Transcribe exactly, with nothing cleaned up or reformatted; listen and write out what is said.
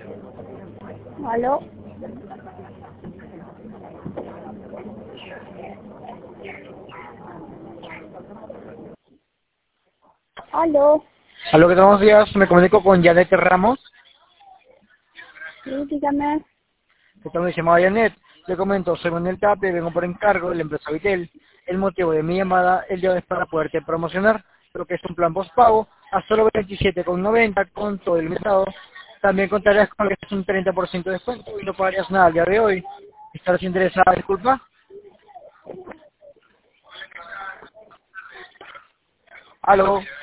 ¿Aló? ¿Aló? Aló, ¿qué tal? Buenos días. Me comunico con Janet Ramos. Sí, dígame. ¿Qué tal? Me llamaba Janet. Le comento, soy Manuel Tape, vengo por encargo de la empresa Vitel. El motivo de mi llamada el día de hoy es para poderte promocionar lo que es un plan postpago a solo veintisiete con noventa con todo el mercado. También contarías con lo que es un treinta por ciento de descuento y no pagarías nada al día de hoy. ¿Estás interesada? Disculpa. Aló.